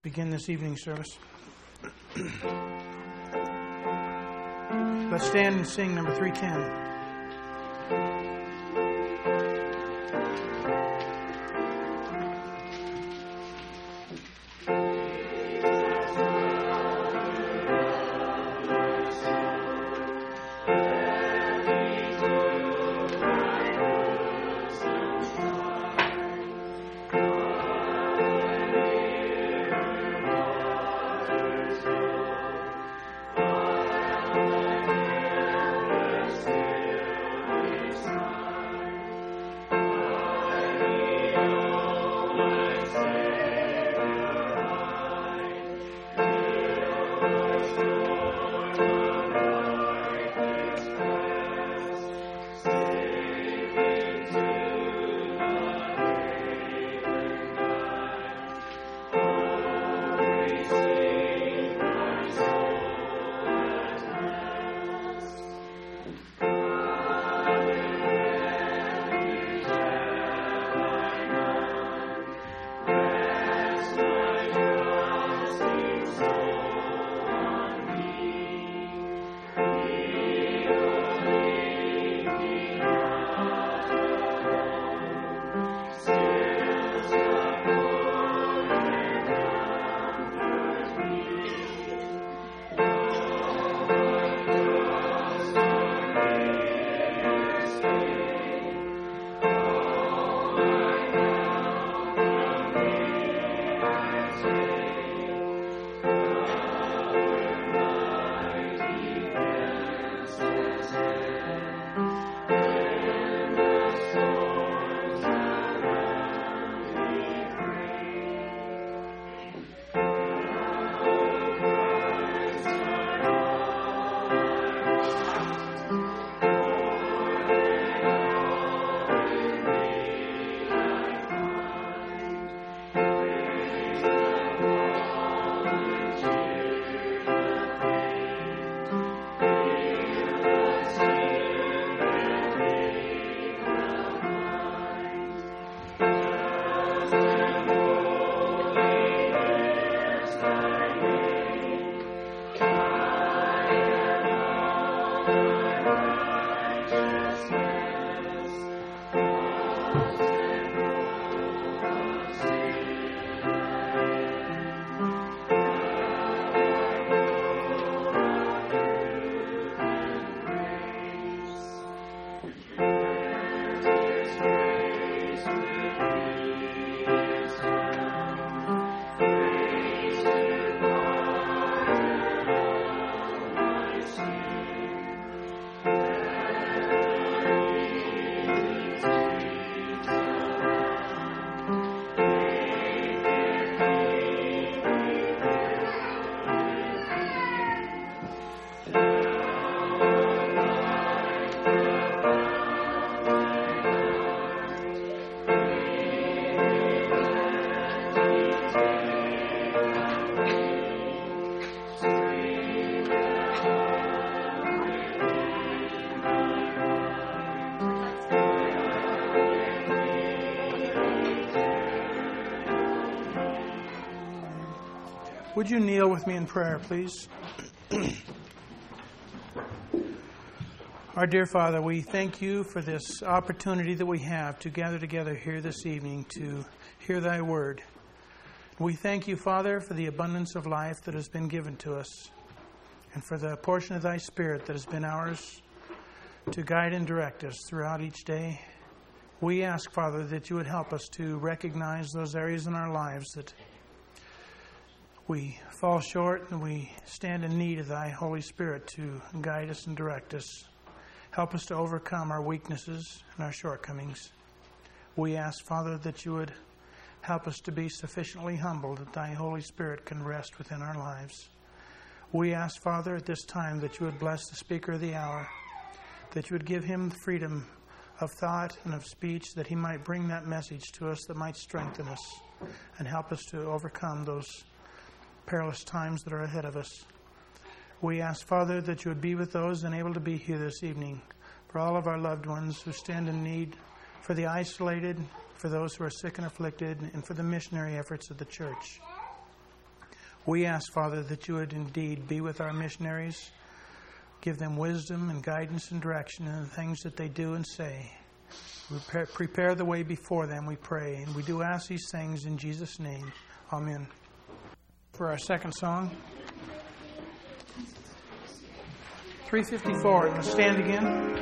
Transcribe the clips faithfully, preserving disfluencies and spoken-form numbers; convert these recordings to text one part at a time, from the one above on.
Begin this evening service. Let's stand and sing number three ten. Would you kneel with me in prayer, please? Our dear Father, we thank you for this opportunity that we have to gather together here this evening to hear thy word. We thank you, Father, for the abundance of life that has been given to us and for the portion of thy Spirit that has been ours to guide and direct us throughout each day. We ask, Father, that you would help us to recognize those areas in our lives that we fall short and we stand in need of thy Holy Spirit to guide us and direct us. Help us to overcome our weaknesses and our shortcomings. We ask, Father, that you would help us to be sufficiently humble that thy Holy Spirit can rest within our lives. We ask, Father, at this time that you would bless the speaker of the hour, that you would give him the freedom of thought and of speech, that he might bring that message to us that might strengthen us and help us to overcome those perilous times that are ahead of us. We ask, Father, that you would be with those unable to be here this evening, for all of our loved ones who stand in need, for the isolated, for those who are sick and afflicted, and for the missionary efforts of the church. We ask, Father, that you would indeed be with our missionaries, give them wisdom and guidance and direction in the things that they do and say. We pre- prepare the way before them, we pray. And we do ask these things in Jesus' name. Amen. For our second song, three fifty-four. Let's stand again.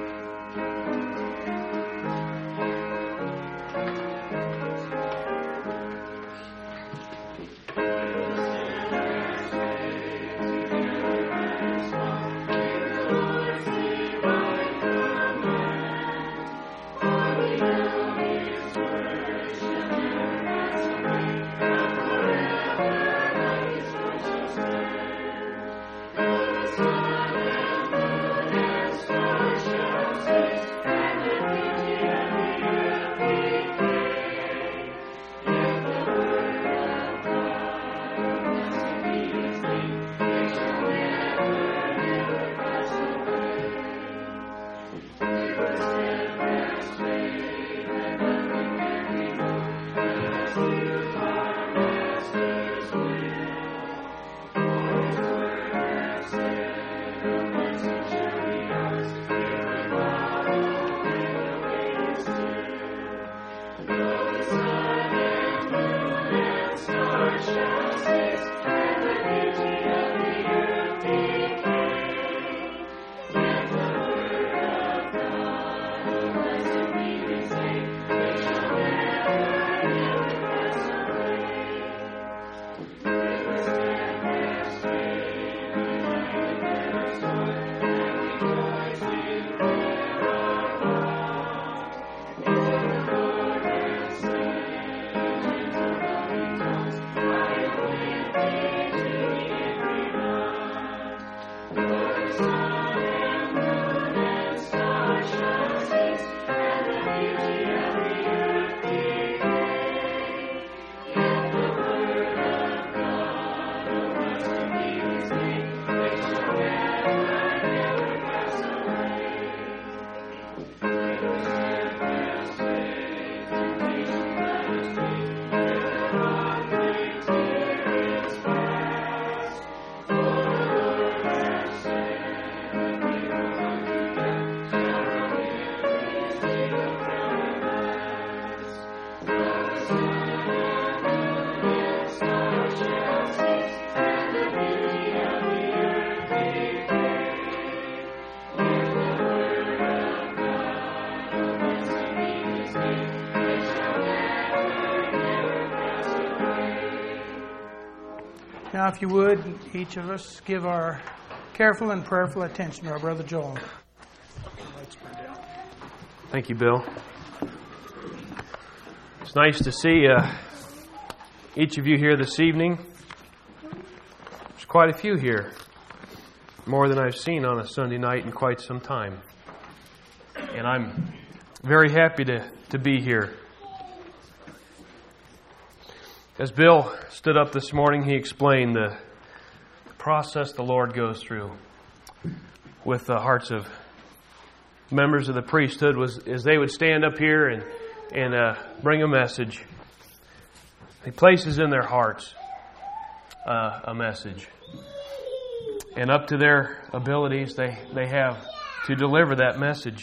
Now, if you would, each of us give our careful and prayerful attention to our brother Joel. Thank you, Bill. It's nice to see uh, each of you here this evening. There's quite a few here, more than I've seen on a Sunday night in quite some time. And I'm very happy to, to be here. As Bill stood up this morning, he explained the process the Lord goes through with the hearts of members of the priesthood was as they would stand up here and, and uh, bring a message. He places in their hearts uh, a message. And up to their abilities, they, they have to deliver that message.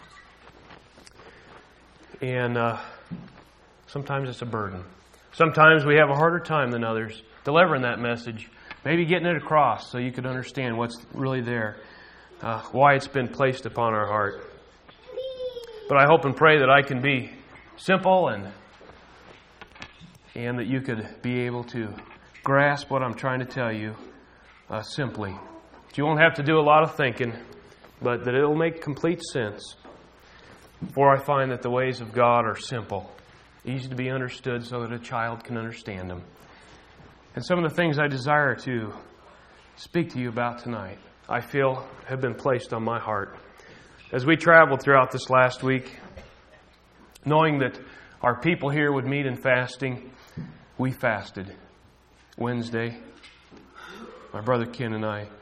And uh, sometimes it's a burden. Sometimes we have a harder time than others delivering that message, maybe getting it across so you could understand what's really there, uh, why it's been placed upon our heart. But I hope and pray that I can be simple and and that you could be able to grasp what I'm trying to tell you uh, simply. You won't have to do a lot of thinking, but that it'll make complete sense. For I find that the ways of God are simple, easy to be understood so that a child can understand them. And some of the things I desire to speak to you about tonight, I feel have been placed on my heart. As we traveled throughout this last week, knowing that our people here would meet in fasting, we fasted. Wednesday, my brother Ken and I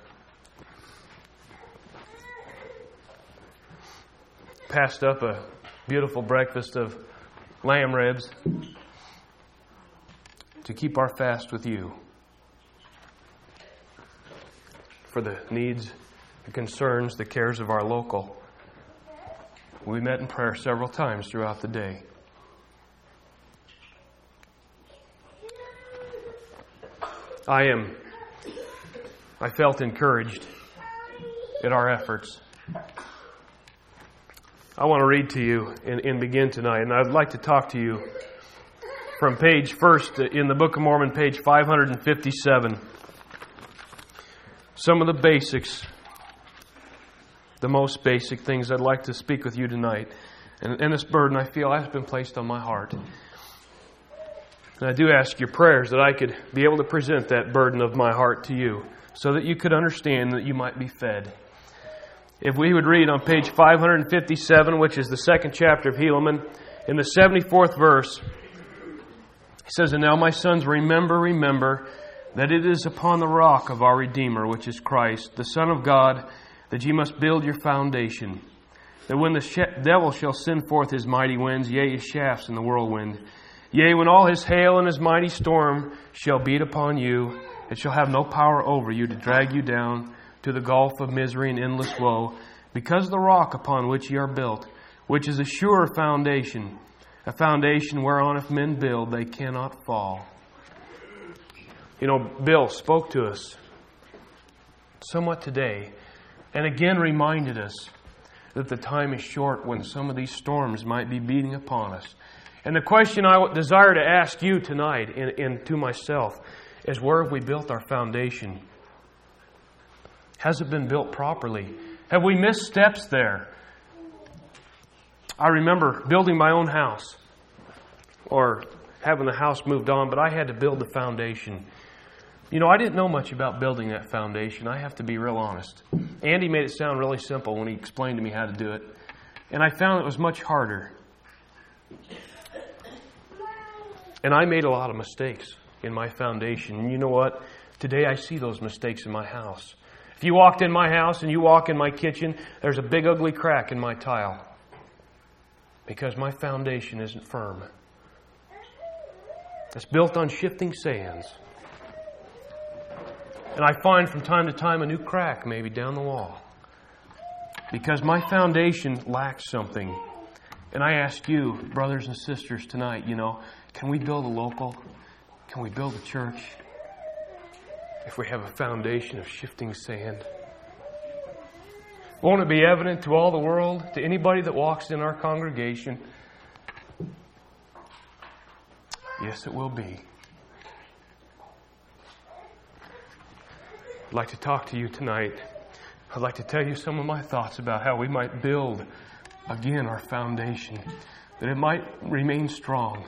passed up a beautiful breakfast of lamb ribs to keep our fast with you. for the needs, the concerns, the cares of our local. We met in prayer several times throughout the day. I am, I felt encouraged at our efforts. I want to read to you and, and begin tonight, and I'd like to talk to you from page first in the Book of Mormon, page five fifty-seven. Some of the basics, the most basic things I'd like to speak with you tonight. And, and this burden I feel has been placed on my heart. And I do ask your prayers that I could be able to present that burden of my heart to you so that you could understand that you might be fed. If we would read on page five fifty-seven, which is the second chapter of Helaman, in the seventy-fourth verse, he says, "And now, my sons, remember, remember, that it is upon the rock of our Redeemer, which is Christ, the Son of God, that ye must build your foundation. That when the sh- devil shall send forth his mighty winds, yea, his shafts in the whirlwind, yea, when all his hail and his mighty storm shall beat upon you, it shall have no power over you to drag you down to the gulf of misery and endless woe, because the rock upon which ye are built, which is a sure foundation, a foundation whereon if men build, they cannot fall." You know, Bill spoke to us somewhat today, and again reminded us that the time is short when some of these storms might be beating upon us. And the question I desire to ask you tonight, and, and to myself, is where have we built our foundation? Has it been built properly? Have we missed steps there? I remember building my own house, or having the house moved on, but I had to build the foundation. You know, I didn't know much about building that foundation. I have to be real honest. Andy made it sound really simple when he explained to me how to do it. And I found it was much harder. And I made a lot of mistakes in my foundation. And you know what? Today I see those mistakes in my house. If you walked in my house and you walk in my kitchen, there's a big ugly crack in my tile. Because my foundation isn't firm. It's built on shifting sands. And I find from time to time a new crack maybe down the wall. Because my foundation lacks something. And I ask you, brothers and sisters, tonight, you know, can we build a local? Can we build a church? If we have a foundation of shifting sand. Won't it be evident to all the world, to anybody that walks in our congregation? Yes, it will be. I'd like to talk to you tonight. I'd like to tell you some of my thoughts about how we might build again our foundation, that it might remain strong,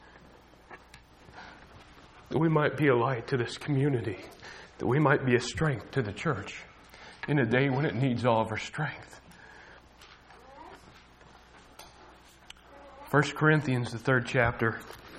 that we might be a light to this community, that we might be a strength to the church in a day when it needs all of our strength. First Corinthians, the third chapter.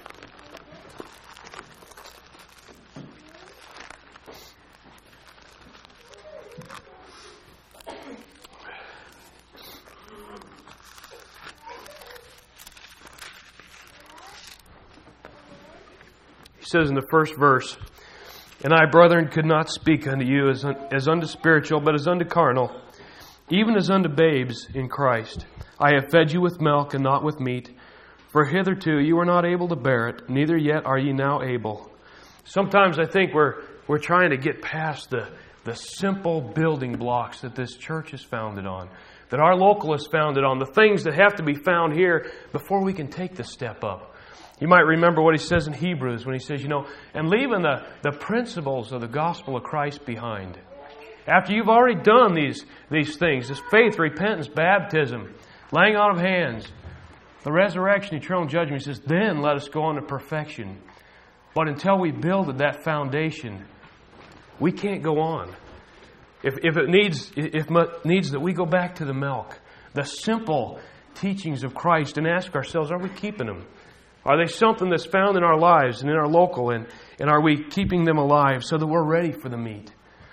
He says in the first verse, "And I, brethren, could not speak unto you as, un, as unto spiritual, but as unto carnal, even as unto babes in Christ. I have fed you with milk and not with meat, for hitherto you were not able to bear it, neither yet are ye now able." Sometimes I think we're we're trying to get past the, the simple building blocks that this church is founded on, that our local is founded on, the things that have to be found here before we can take the step up. You might remember what he says in Hebrews when he says, you know, and leaving the, the principles of the gospel of Christ behind. After you've already done these, these things, this faith, repentance, baptism, laying on of hands, the resurrection, eternal judgment, he says, then let us go on to perfection. But until we build that foundation, we can't go on. If, if it needs, if it needs that we go back to the milk, the simple teachings of Christ, and ask ourselves, are we keeping them? Are they something that's found in our lives and in our local, and, and are we keeping them alive so that we're ready for the meat?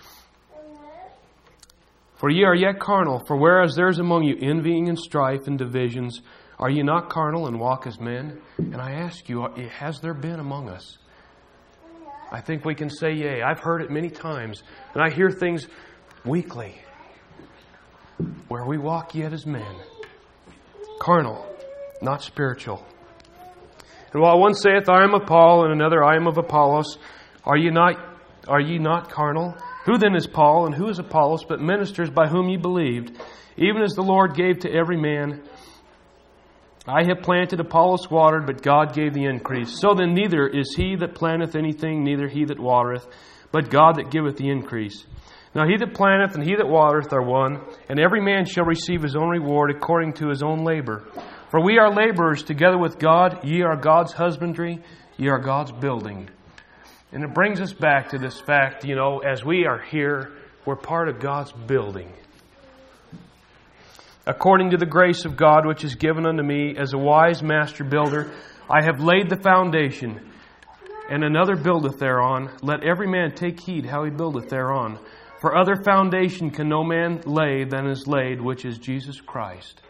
For ye are yet carnal, for whereas there is among you envying and strife and divisions, are ye not carnal and walk as men? And I ask you, has there been among us? I think we can say yea. I've heard it many times, and I hear things weakly, where we walk yet as men, carnal, not spiritual. And while one saith, I am of Paul, and another, I am of Apollos, are ye not, are ye not carnal? Who then is Paul, and who is Apollos, but ministers by whom ye believed, even as the Lord gave to every man? I have planted, Apollos watered, but God gave the increase. So then neither is he that planteth anything, neither he that watereth, but God that giveth the increase. Now he that planteth and he that watereth are one, and every man shall receive his own reward according to his own labor. For we are laborers together with God. Ye are God's husbandry, ye are God's building. And it brings us back to this fact, you know, as we are here, we're part of God's building. According to the grace of God which is given unto me as a wise master builder, I have laid the foundation, and another buildeth thereon. Let every man take heed how he buildeth thereon. For other foundation can no man lay than is laid, which is Jesus Christ.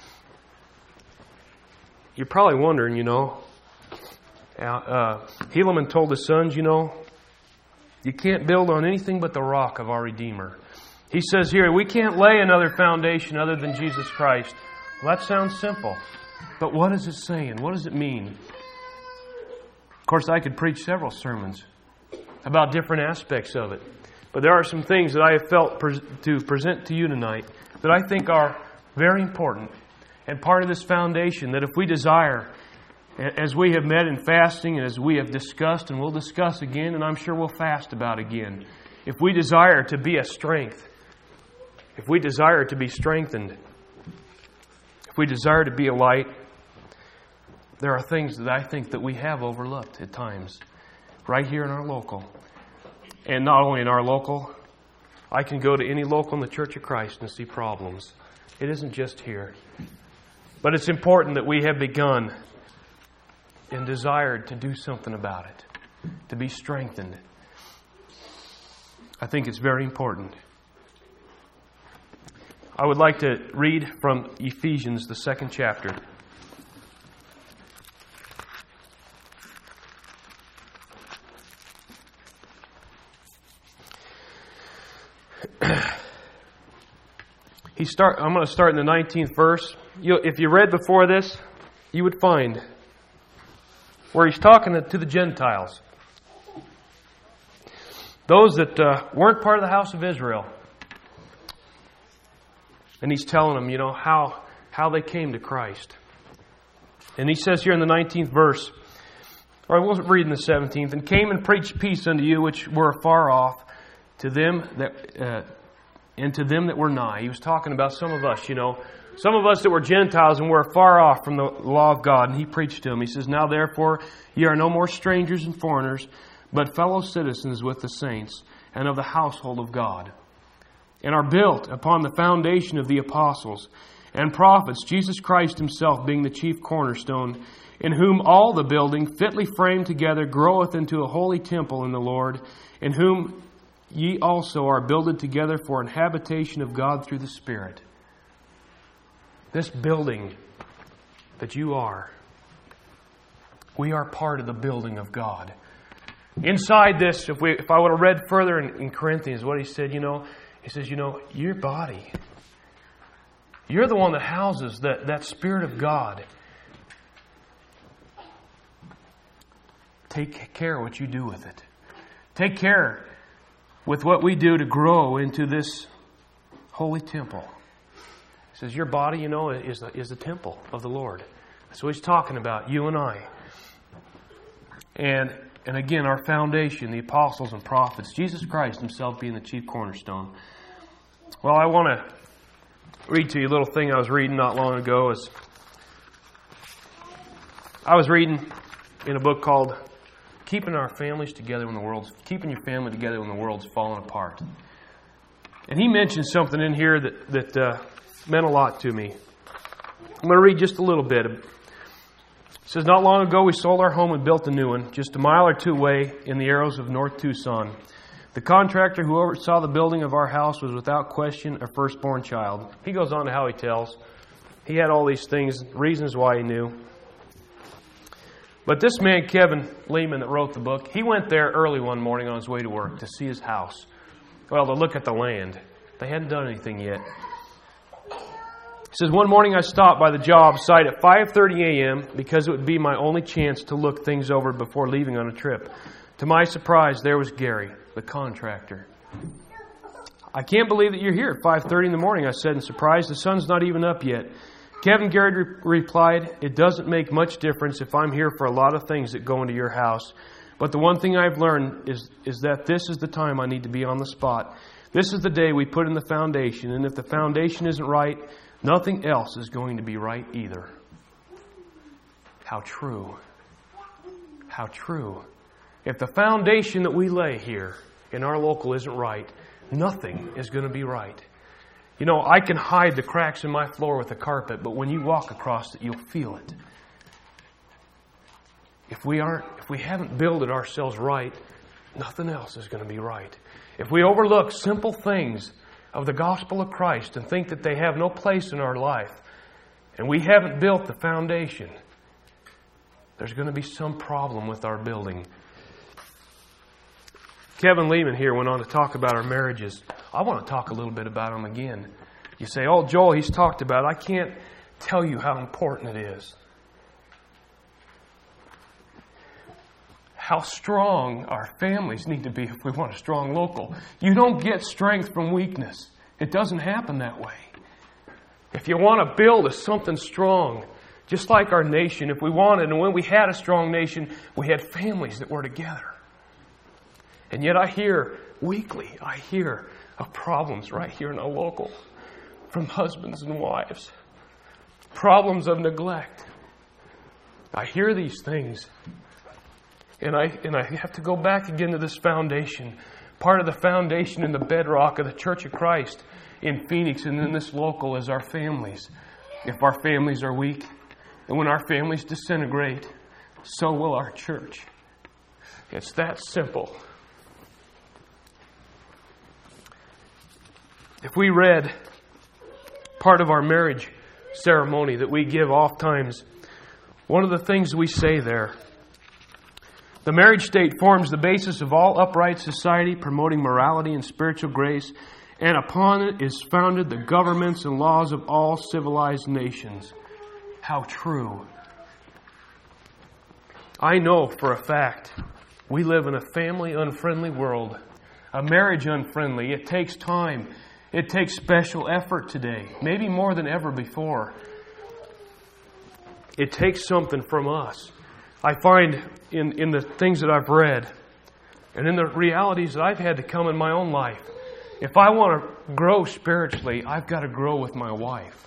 You're probably wondering, you know, uh, Helaman told his sons, you know, you can't build on anything but the rock of our Redeemer. He says here, we can't lay another foundation other than Jesus Christ. Well, that sounds simple. But what is it saying? What does it mean? Of course, I could preach several sermons about different aspects of it. But there are some things that I have felt pre- to present to you tonight that I think are very important and part of this foundation, that if we desire, as we have met in fasting and as we have discussed and we'll discuss again, and I'm sure we'll fast about again, if we desire to be a strength, if we desire to be strengthened, if we desire to be a light, there are things that I think that we have overlooked at times, right here in our local. And not only in our local, I can go to any local in the Church of Christ and see problems. It isn't just here. But it's important that we have begun and desired to do something about it, to be strengthened. I think it's very important. I would like to read from Ephesians, the second chapter. He start. I'm going to start in the nineteenth verse. You, if you read before this, you would find where he's talking to the Gentiles, those that uh, weren't part of the house of Israel, and he's telling them, you know, how how they came to Christ. And he says here in the nineteenth verse, or I wasn't reading the seventeenth, and came and preached peace unto you which were afar off, to them that. Uh, And to them that were nigh. He was talking about some of us, you know. Some of us that were Gentiles and were far off from the law of God. And he preached to them. He says, Now therefore ye are no more strangers and foreigners, but fellow citizens with the saints, and of the household of God, and are built upon the foundation of the apostles and prophets, Jesus Christ himself being the chief cornerstone, in whom all the building fitly framed together groweth into a holy temple in the Lord, in whom ye also are builded together for an habitation of God through the Spirit. This building that you are, we are part of the building of God. Inside this, if we, if I would have read further in, in Corinthians, what he said, you know, he says, you know, your body, you're the one that houses that, that Spirit of God. Take care of what you do with it. Take care with what we do to grow into this holy temple. He says, your body, you know, is the, is the temple of the Lord. That's what he's talking about, you and I. And, and again, our foundation, the apostles and prophets, Jesus Christ himself being the chief cornerstone. Well, I want to read to you a little thing I was reading not long ago. Is I was reading in a book called Keeping Our Families Together When the World's Keeping Your Family Together When the World's Falling Apart. And he mentioned something in here that that uh, meant a lot to me. I'm going to read just a little bit. It says, Not long ago we sold our home and built a new one, just a mile or two away in the Arrows of North Tucson. The contractor who oversaw the building of our house was without question a firstborn child. He goes on to how he tells. He had all these things, reasons why he knew. But this man, Kevin Lehman, that wrote the book, he went there early one morning on his way to work to see his house. Well, to look at the land. They hadn't done anything yet. He says, one morning I stopped by the job site at five thirty a.m. because it would be my only chance to look things over before leaving on a trip. To my surprise, there was Gary, the contractor. I can't believe that you're here at five thirty in the morning, I said in surprise. The sun's not even up yet. Kevin Garrett re- replied, it doesn't make much difference if I'm here for a lot of things that go into your house. But the one thing I've learned is, is that this is the time I need to be on the spot. This is the day we put in the foundation. And if the foundation isn't right, nothing else is going to be right either. How true. How true. If the foundation that we lay here in our local isn't right, nothing is going to be right. You know, I can hide the cracks in my floor with a carpet, but when you walk across it, you'll feel it. If we aren't, if we haven't builded ourselves right, nothing else is going to be right. If we overlook simple things of the gospel of Christ and think that they have no place in our life, and we haven't built the foundation, there's going to be some problem with our building. Kevin Lehman here went on to talk about our marriages. I want to talk a little bit about them again. You say, oh, Joel, he's talked about it. I can't tell you how important it is. How strong our families need to be if we want a strong local. You don't get strength from weakness. It doesn't happen that way. If you want to build a something strong, just like our nation, if we wanted, and when we had a strong nation, we had families that were together. And yet I hear, weekly, I hear of problems right here in our local from husbands and wives. Problems of neglect. I hear these things. And I and I have to go back again to this foundation. Part of the foundation and the bedrock of the Church of Christ in Phoenix and in this local is our families. If our families are weak, and when our families disintegrate, so will our church. It's that simple. If we read part of our marriage ceremony that we give oft times, one of the things we say there, the marriage state forms the basis of all upright society, promoting morality and spiritual grace, and upon it is founded the governments and laws of all civilized nations. How true. I know for a fact we live in a family-unfriendly world, a marriage-unfriendly. It takes time. It takes special effort today, maybe more than ever before. It takes something from us. I find in, in the things that I've read and in the realities that I've had to come in my own life, if I want to grow spiritually, I've got to grow with my wife.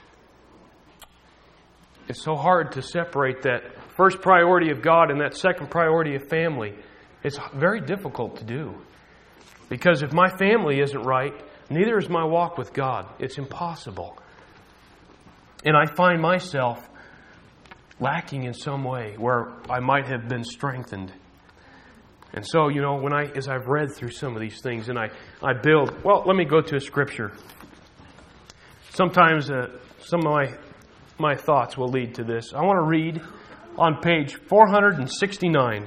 It's so hard to separate that first priority of God and that second priority of family. It's very difficult to do. Because if my family isn't right, neither is my walk with God. It's impossible. And I find myself lacking in some way where I might have been strengthened. And so, you know, when I, as I've read through some of these things and I, I build, well, let me go to a scripture. Sometimes uh, some of my, my thoughts will lead to this. I want to read on page four sixty-nine.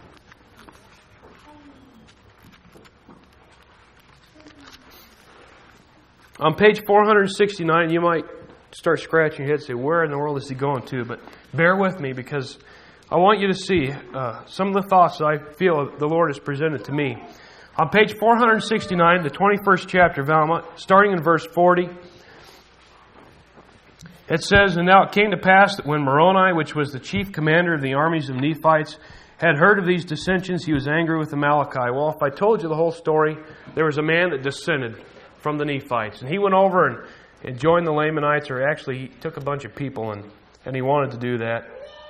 On page four sixty-nine, you might start scratching your head and say, where in the world is he going to? But bear with me because I want you to see uh, some of the thoughts that I feel the Lord has presented to me. On page four sixty-nine, the twenty-first chapter of Alma, starting in verse forty, it says, and now it came to pass that when Moroni, which was the chief commander of the armies of Nephites, had heard of these dissensions, he was angry with Amalekite. Well, if I told you the whole story, there was a man that dissented from the Nephites. And he went over and, and joined the Lamanites, or actually he took a bunch of people and, and he wanted to do that.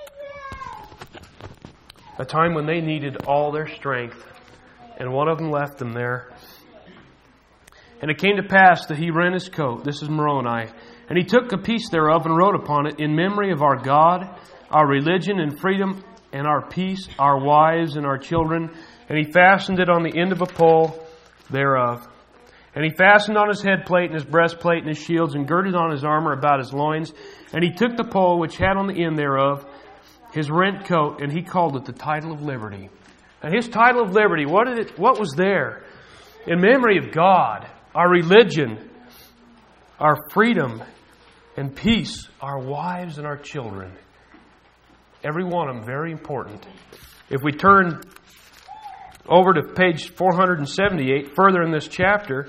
A time when they needed all their strength. And one of them left them there. And it came to pass that he rent his coat. This is Moroni. And he took a piece thereof and wrote upon it, in memory of our God, our religion and freedom, and our peace, our wives and our children. And he fastened it on the end of a pole thereof. And he fastened on his head plate and his breastplate and his shields, and girded on his armor about his loins. And he took the pole which had on the end thereof his rent coat, and he called it the title of liberty. And his title of liberty, what did it? What was there? In memory of God, our religion, our freedom, and peace, our wives and our children. Every one of them very important. If we turn over to page four seventy-eight, further in this chapter,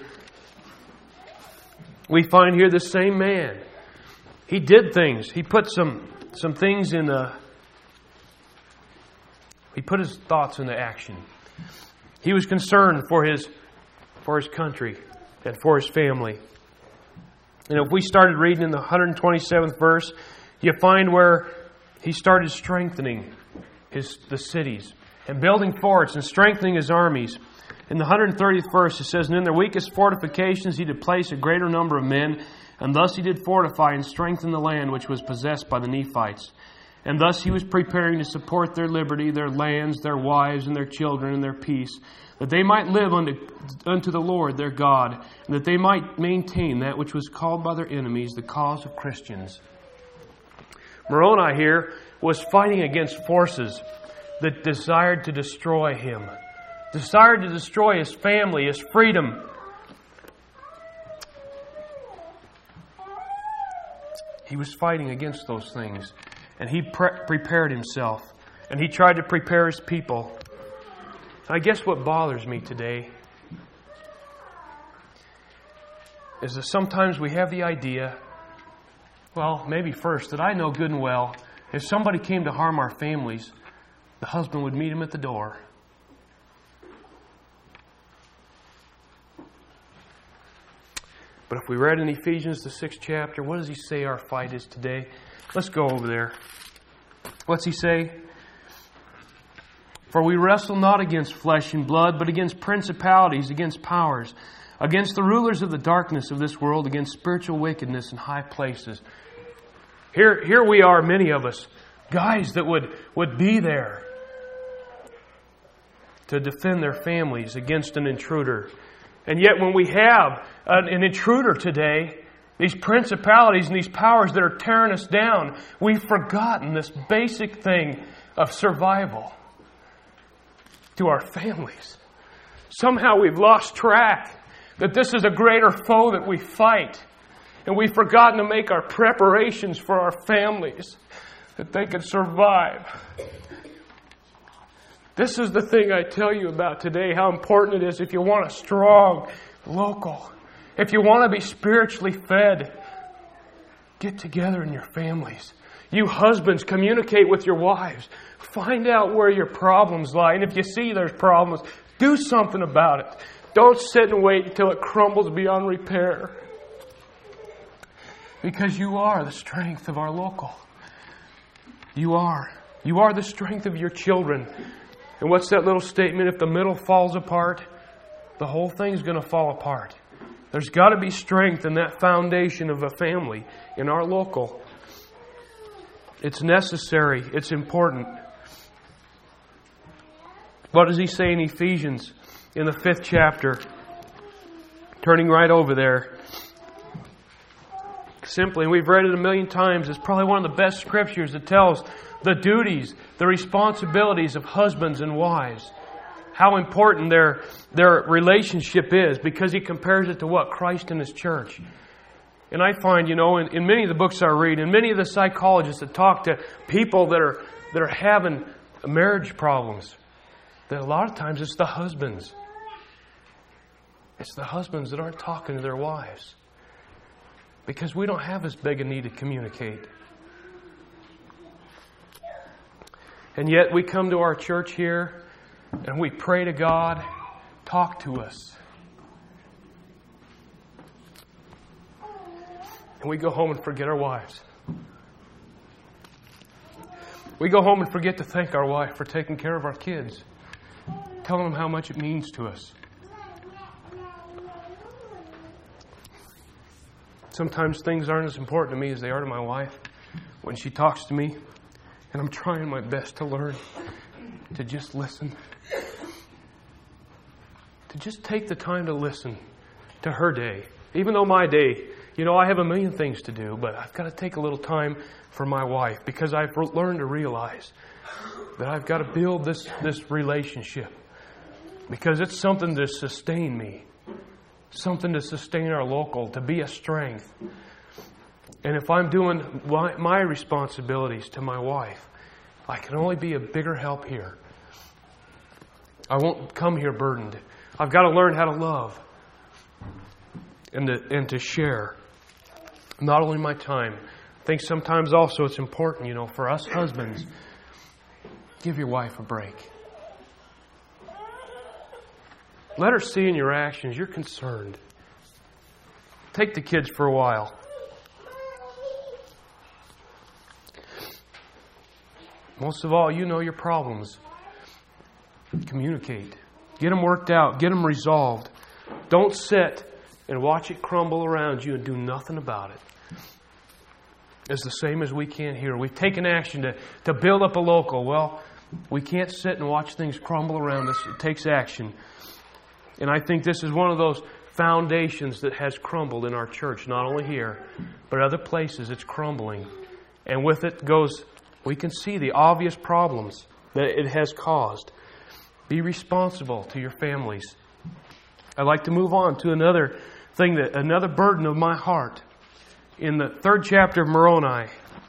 we find here the same man. He did things. He put some some things in a... He put his thoughts into action. He was concerned for his for his country and for his family. And if we started reading in the one hundred twenty-seventh verse, you find where he started strengthening his the cities and building forts and strengthening his armies. In the one hundred thirtieth verse, it says, "And in their weakest fortifications he did place a greater number of men, and thus he did fortify and strengthen the land which was possessed by the Nephites. And thus he was preparing to support their liberty, their lands, their wives, and their children, and their peace, that they might live unto, unto the Lord their God, and that they might maintain that which was called by their enemies the cause of Christians." Moroni here was fighting against forces that desired to destroy him, desired to destroy his family, his freedom. He was fighting against those things. And he pre- prepared himself. And he tried to prepare his people. I guess what bothers me today is that sometimes we have the idea, well, maybe first, that I know good and well, if somebody came to harm our families, the husband would meet him at the door. But if we read in Ephesians, the sixth chapter, what does he say our fight is today? Let's go over there. What's he say? "For we wrestle not against flesh and blood, but against principalities, against powers, against the rulers of the darkness of this world, against spiritual wickedness in high places." Here, here we are, many of us, guys that would, would be there to defend their families against an intruder. And yet when we have an, an intruder today, these principalities and these powers that are tearing us down, we've forgotten this basic thing of survival to our families. Somehow we've lost track that this is a greater foe that we fight. And we've forgotten to make our preparations for our families, that they can survive. This is the thing I tell you about today, how important it is if you want a strong local. If you want to be spiritually fed, get together in your families. You husbands, communicate with your wives. Find out where your problems lie. And if you see there's problems, do something about it. Don't sit and wait until it crumbles beyond repair. Because you are the strength of our local. You are. You are the strength of your children. And what's that little statement? If the middle falls apart, the whole thing's going to fall apart. There's got to be strength in that foundation of a family in our local. It's necessary. It's important. What does he say in Ephesians in the fifth chapter? Turning right over there. Simply, and we've read it a million times, it's probably one of the best scriptures that tells the duties, the responsibilities of husbands and wives. How important their, their relationship is, because he compares it to what? Christ and His church. And I find, you know, in, in many of the books I read, and many of the psychologists that talk to people that are that are having marriage problems, that a lot of times it's the husbands. It's the husbands that aren't talking to their wives. Because we don't have as big a need to communicate. And yet we come to our church here and we pray to God, talk to us. And we go home and forget our wives. We go home and forget to thank our wife for taking care of our kids, telling them how much it means to us. Sometimes things aren't as important to me as they are to my wife when she talks to me. And I'm trying my best to learn to just listen. To just take the time to listen to her day. Even though my day, you know, I have a million things to do, but I've got to take a little time for my wife because I've learned to realize that I've got to build this, this relationship because it's something to sustain me. something to sustain our local, to be a strength. And if I'm doing my, my responsibilities to my wife, I can only be a bigger help here. I won't come here burdened. I've got to learn how to love and to, and to share not only my time. I think sometimes also it's important, you know, for us husbands, give your wife a break. Let her see in your actions you're concerned. Take the kids for a while. Most of all, you know your problems. Communicate. Get them worked out. Get them resolved. Don't sit and watch it crumble around you and do nothing about it. It's the same as we can't here. We've taken action to, to build up a local. Well, we can't sit and watch things crumble around us. It takes action. And I think this is one of those foundations that has crumbled in our church, not only here, but other places. It's crumbling. And with it goes, we can see the obvious problems that it has caused. Be responsible to your families. I'd like to move on to another thing, that another burden of my heart. In the third chapter of Moroni,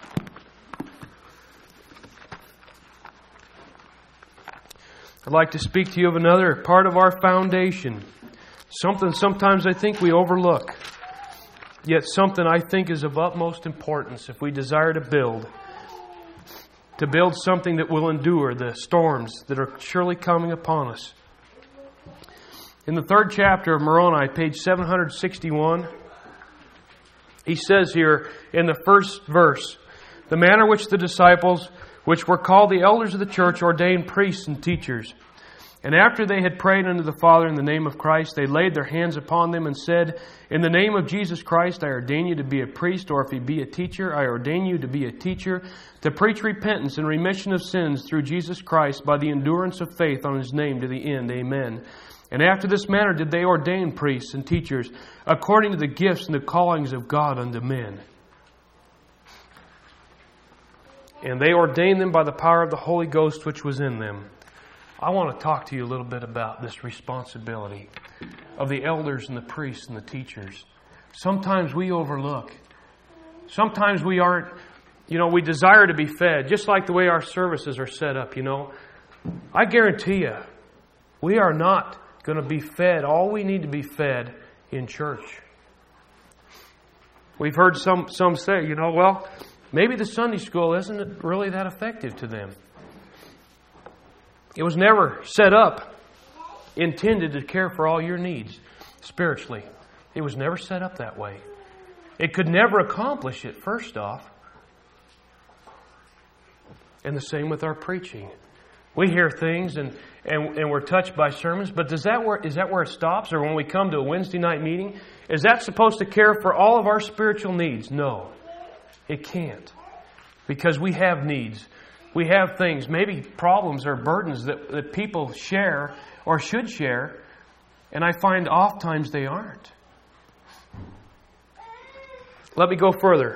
I'd like to speak to you of another part of our foundation. Something sometimes I think we overlook, yet something I think is of utmost importance if we desire to build. To build something that will endure the storms that are surely coming upon us. In the third chapter of Moroni, page seven sixty-one, he says here in the first verse, the manner which the disciples, which were called the elders of the church, ordained priests and teachers. And after they had prayed unto the Father in the name of Christ, they laid their hands upon them and said, in the name of Jesus Christ, I ordain you to be a priest, or if you be a teacher, I ordain you to be a teacher, to preach repentance and remission of sins through Jesus Christ by the endurance of faith on His name to the end. Amen. And after this manner did they ordain priests and teachers, according to the gifts and the callings of God unto men. And they ordained them by the power of the Holy Ghost which was in them. I want to talk to you a little bit about this responsibility of the elders and the priests and the teachers. Sometimes we overlook. Sometimes we aren't, you know, we desire to be fed, just like the way our services are set up, you know. I guarantee you, we are not going to be fed all we need to be fed in church. We've heard some, some say, you know, well, maybe the Sunday school isn't really that effective to them. It was never set up, intended to care for all your needs spiritually. It was never set up that way. It could never accomplish it, first off. And the same with our preaching. We hear things and, and, and we're touched by sermons, but does that where, is that where it stops? Or when we come to a Wednesday night meeting, is that supposed to care for all of our spiritual needs? No, it can't. Because we have needs. We have things, maybe problems or burdens that, that people share or should share, and I find oftentimes they aren't. Let me go further.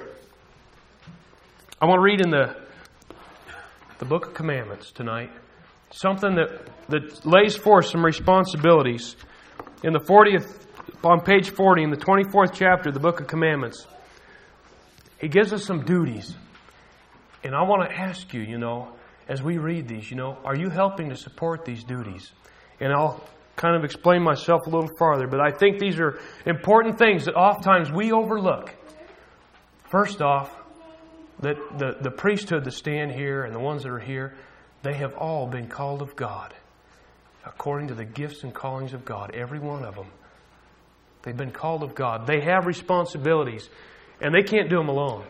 I want to read in the, the Book of Commandments tonight something that, that lays forth some responsibilities. In the fortieth, on page forty, in the twenty-fourth chapter of the Book of Commandments, he gives us some duties. And I want to ask you, you know, as we read these, you know, are you helping to support these duties? And I'll kind of explain myself a little farther, but I think these are important things that oftentimes we overlook. First off, that the, the priesthood that stand here and the ones that are here, they have all been called of God, according to the gifts and callings of God, every one of them. They've been called of God. They have responsibilities, and they can't do them alone.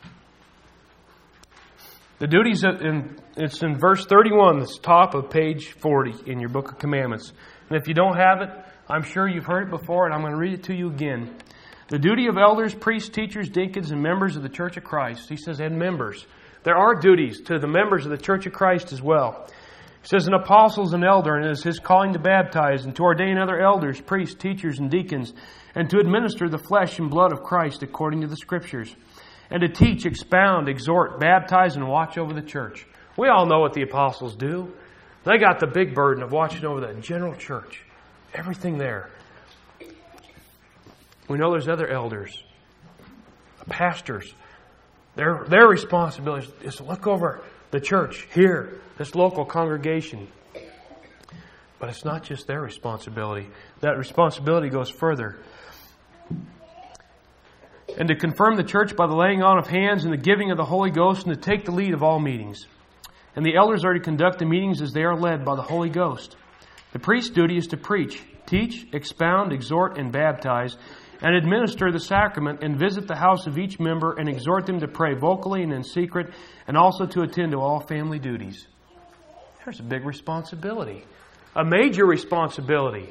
The duties, in, it's in verse thirty-one, that's top of page forty in your Book of Commandments. And if you don't have it, I'm sure you've heard it before, and I'm going to read it to you again. The duty of elders, priests, teachers, deacons, and members of the Church of Christ. He says, and members. There are duties to the members of the Church of Christ as well. He says, an apostle is an elder, and it is his calling to baptize, and to ordain other elders, priests, teachers, and deacons, and to administer the flesh and blood of Christ according to the Scriptures. And to teach, expound, exhort, baptize, and watch over the church. We all know what the apostles do. They got the big burden of watching over the general church. Everything there. We know there's other elders, pastors. Their, their responsibility is to look over the church here, this local congregation. But it's not just their responsibility. That responsibility goes further. And to confirm the church by the laying on of hands and the giving of the Holy Ghost, and to take the lead of all meetings. And the elders are to conduct the meetings as they are led by the Holy Ghost. The priest's duty is to preach, teach, expound, exhort, and baptize, and administer the sacrament, and visit the house of each member, and exhort them to pray vocally and in secret, and also to attend to all family duties. There's a big responsibility. A major responsibility.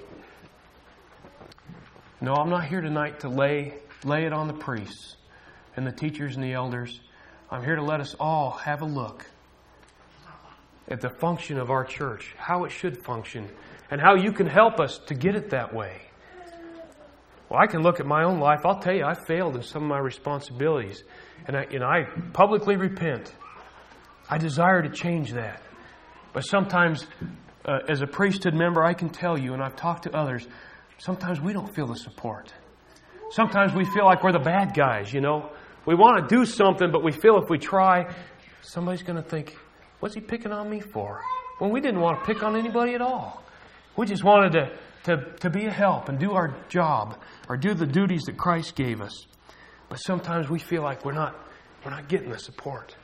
No, I'm not here tonight to lay, lay it on the priests and the teachers and the elders. I'm here to let us all have a look at the function of our church, how it should function, and how you can help us to get it that way. Well, I can look at my own life. I'll tell you, I failed in some of my responsibilities. And I, and I publicly repent. I desire to change that. But sometimes, uh, as a priesthood member, I can tell you, and I've talked to others, sometimes we don't feel the support. Sometimes we feel like we're the bad guys, you know. We want to do something, but we feel if we try, somebody's going to think, what's he picking on me for? When we didn't want to pick on anybody at all. We just wanted to, to, to be a help and do our job or do the duties that Christ gave us. But sometimes we feel like we're not, we're not getting the support.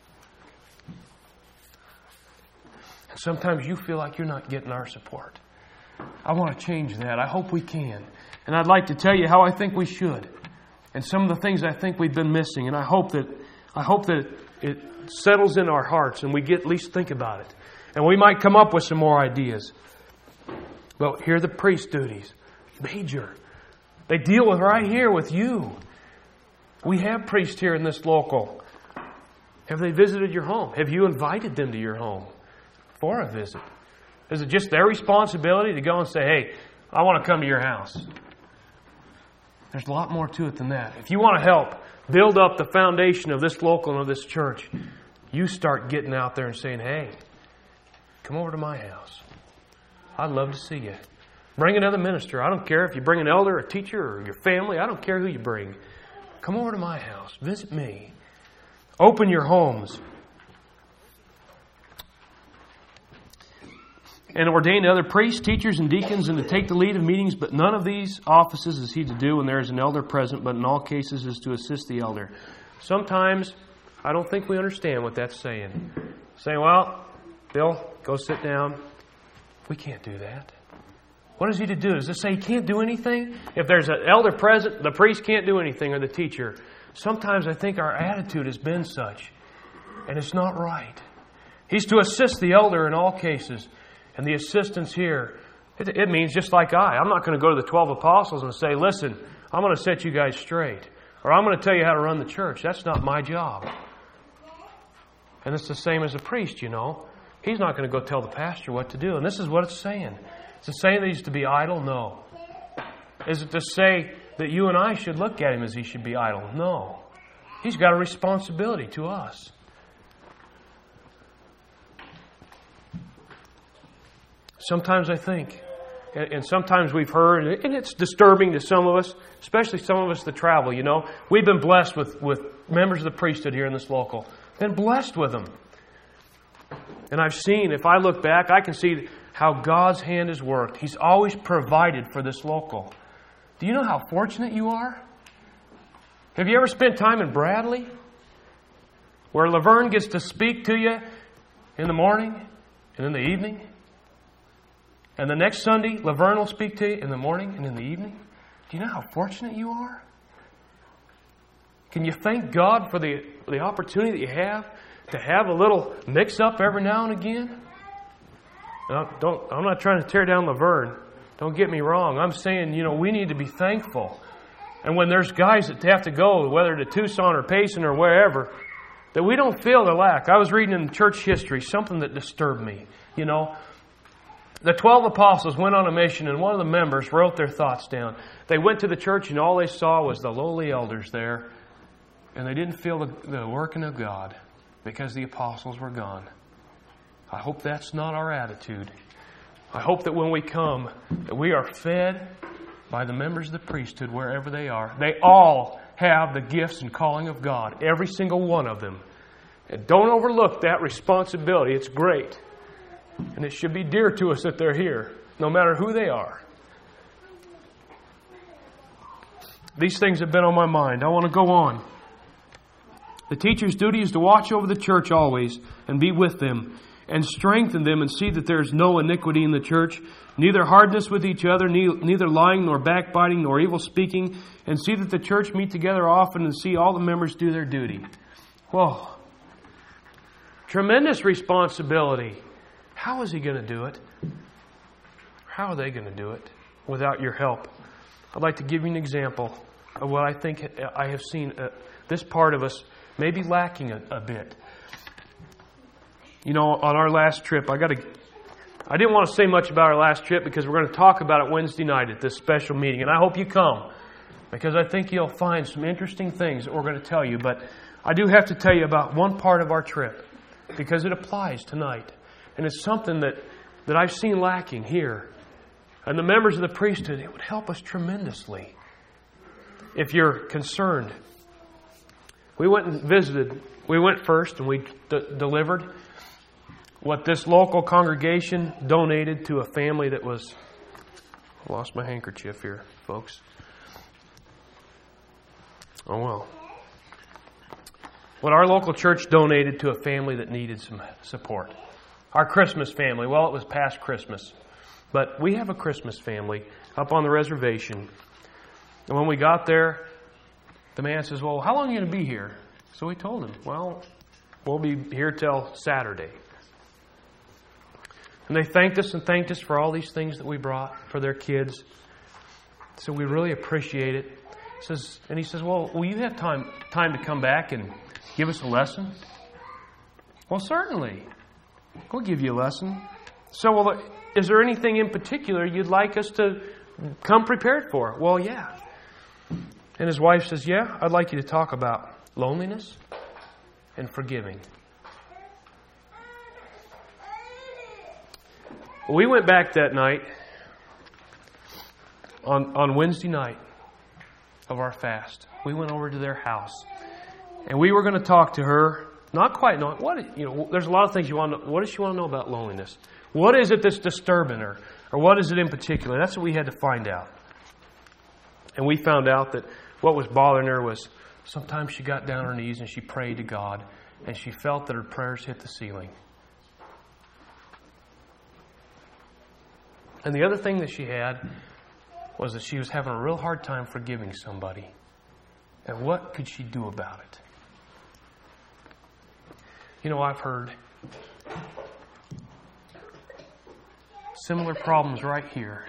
And sometimes you feel like you're not getting our support. I want to change that. I hope we can. And I'd like to tell you how I think we should. And some of the things I think we've been missing. And I hope that I hope that it settles in our hearts and we get at least think about it. And we might come up with some more ideas. But here are the priest duties. Major. They deal with right here with you. We have priests here in this local. Have they visited your home? Have you invited them to your home for a visit? Is it just their responsibility to go and say, hey, I want to come to your house? There's a lot more to it than that. If you want to help build up the foundation of this local and of this church, you start getting out there and saying, hey, come over to my house. I'd love to see you. Bring another minister. I don't care if you bring an elder, a teacher, or your family. I don't care who you bring. Come over to my house. Visit me. Open your homes. And ordain other priests, teachers, and deacons, and to take the lead of meetings. But none of these offices is he to do when there is an elder present, but in all cases is to assist the elder. Sometimes I don't think we understand what that's saying. Saying, well, Bill, go sit down. We can't do that. What is he to do? Does it say he can't do anything? If there's an elder present, the priest can't do anything, or the teacher. Sometimes I think our attitude has been such, and it's not right. He's to assist the elder in all cases. And the assistance here, it, it means just like I. I'm not going to go to the twelve apostles and say, listen, I'm going to set you guys straight. Or I'm going to tell you how to run the church. That's not my job. And it's the same as a priest, you know. He's not going to go tell the pastor what to do. And this is what it's saying. Is it saying that he's to be idle? No. Is it to say that you and I should look at him as he should be idle? No. He's got a responsibility to us. Sometimes I think, and sometimes we've heard, and it's disturbing to some of us, especially some of us that travel, you know. We've been blessed with, with members of the priesthood here in this local. Been blessed with them. And I've seen, if I look back, I can see how God's hand has worked. He's always provided for this local. Do you know how fortunate you are? Have you ever spent time in Bradley? Where Laverne gets to speak to you in the morning and in the evening? And the next Sunday, Laverne will speak to you in the morning and in the evening. Do you know how fortunate you are? Can you thank God for the, the opportunity that you have to have a little mix-up every now and again? Now, don't, I'm not trying to tear down Laverne. Don't get me wrong. I'm saying, you know, we need to be thankful. And when there's guys that have to go, whether to Tucson or Payson or wherever, that we don't feel the lack. I was reading in church history something that disturbed me, you know. The twelve apostles went on a mission, and one of the members wrote their thoughts down. They went to the church, and all they saw was the lowly elders there, and they didn't feel the, the working of God because the apostles were gone. I hope that's not our attitude. I hope that when we come, that we are fed by the members of the priesthood wherever they are. They all have the gifts and calling of God, every single one of them. And don't overlook that responsibility. It's great. And it should be dear to us that they're here, no matter who they are. These things have been on my mind. I want to go on. The teacher's duty is to watch over the church always and be with them and strengthen them and see that there is no iniquity in the church, neither hardness with each other, neither lying nor backbiting nor evil speaking, and see that the church meet together often and see all the members do their duty. Whoa. Tremendous responsibility. How is he going to do it? How are they going to do it without your help? I'd like to give you an example of what I think I have seen uh, this part of us maybe lacking a, a bit. You know, on our last trip, I got to. I didn't want to say much about our last trip because we're going to talk about it Wednesday night at this special meeting, and I hope you come because I think you'll find some interesting things that we're going to tell you. But I do have to tell you about one part of our trip because it applies tonight, and it's something that that I've seen lacking here. And the members of the priesthood, it would help us tremendously if you're concerned. We went and visited. We went first and we d- delivered what this local congregation donated to a family that was... I lost my handkerchief here, folks. Oh, well. What our local church donated to a family that needed some support. Our Christmas family. Well, it was past Christmas. But we have a Christmas family up on the reservation. And when we got there, the man says, well, how long are you going to be here? So we told him, well, we'll be here till Saturday. And they thanked us and thanked us for all these things that we brought for their kids. So we really appreciate it. He says, and he says, well, will you have time time to come back and give us a lesson? Well, certainly. We'll give you a lesson. So, well, is there anything in particular you'd like us to come prepared for? Well, yeah. And his wife says, yeah, I'd like you to talk about loneliness and forgiving. We went back that night on on Wednesday night of our fast. We went over to their house, and we were going to talk to her. Not quite knowing what you know. There's a lot of things you want to know. What does she want to know about loneliness? What is it that's disturbing her, or what is it in particular? That's what we had to find out. And we found out that what was bothering her was sometimes she got down on her knees and she prayed to God, and she felt that her prayers hit the ceiling. And the other thing that she had was that she was having a real hard time forgiving somebody. And what could she do about it? You know, I've heard similar problems right here.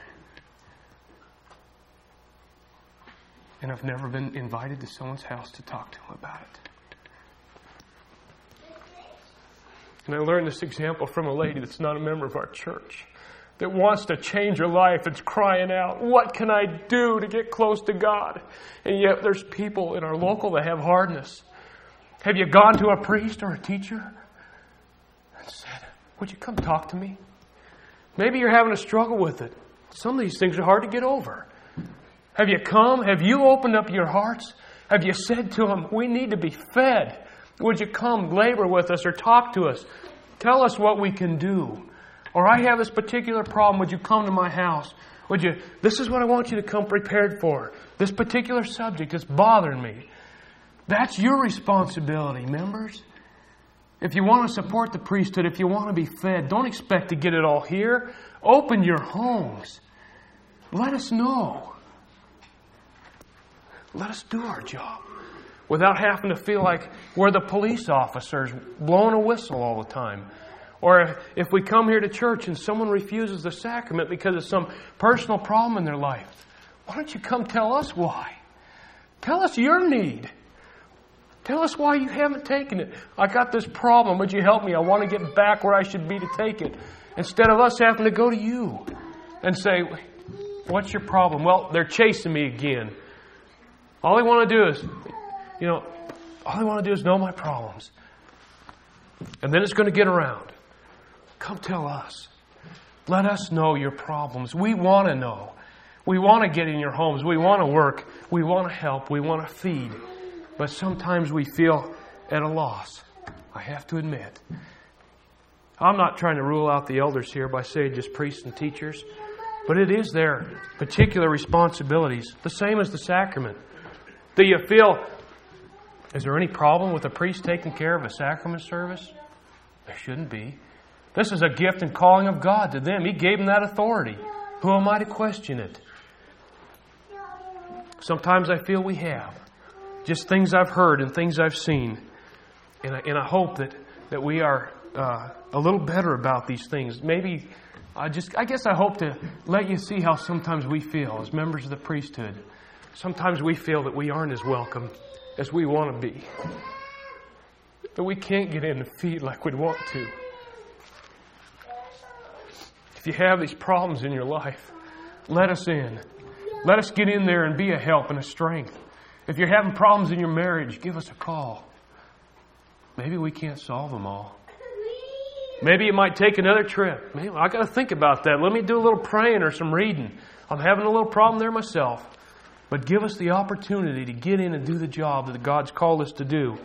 And I've never been invited to someone's house to talk to them about it. And I learned this example from a lady that's not a member of our church, that wants to change her life. It's crying out, what can I do to get close to God? And yet there's people in our local that have hardness. Have you gone to a priest or a teacher and said, would you come talk to me? Maybe you're having a struggle with it. Some of these things are hard to get over. Have you come? Have you opened up your hearts? Have you said to them, we need to be fed? Would you come labor with us or talk to us? Tell us what we can do. Or I have this particular problem. Would you come to my house? Would you? This is what I want you to come prepared for. This particular subject is bothering me. That's your responsibility, members. If you want to support the priesthood, if you want to be fed, don't expect to get it all here. Open your homes. Let us know. Let us do our job without having to feel like we're the police officers blowing a whistle all the time. Or if we come here to church and someone refuses the sacrament because of some personal problem in their life, why don't you come tell us why? Tell us your need. Tell us why you haven't taken it. I got this problem. Would you help me? I want to get back where I should be to take it. Instead of us having to go to you and say, what's your problem? Well, they're chasing me again. All they want to do is, you know, all they want to do is know my problems. And then it's going to get around. Come tell us. Let us know your problems. We want to know. We want to get in your homes. We want to work. We want to help. We want to feed. But sometimes we feel at a loss. I have to admit. I'm not trying to rule out the elders here by saying just priests and teachers. But it is their particular responsibilities. The same as the sacrament. Do you feel, is there any problem with a priest taking care of a sacrament service? There shouldn't be. This is a gift and calling of God to them. He gave them that authority. Who am I to question it? Sometimes I feel we have. Just things I've heard and things I've seen. And I, and I hope that, that we are uh, a little better about these things. Maybe, I just I guess I hope to let you see how sometimes we feel as members of the priesthood. Sometimes we feel that we aren't as welcome as we want to be. That we can't get in and feed like we'd want to. If you have these problems in your life, let us in. Let us get in there and be a help and a strength. If you're having problems in your marriage, give us a call. Maybe we can't solve them all. Maybe it might take another trip. Maybe I got to think about that. Let me do a little praying or some reading. I'm having a little problem there myself. But give us the opportunity to get in and do the job that God's called us to do.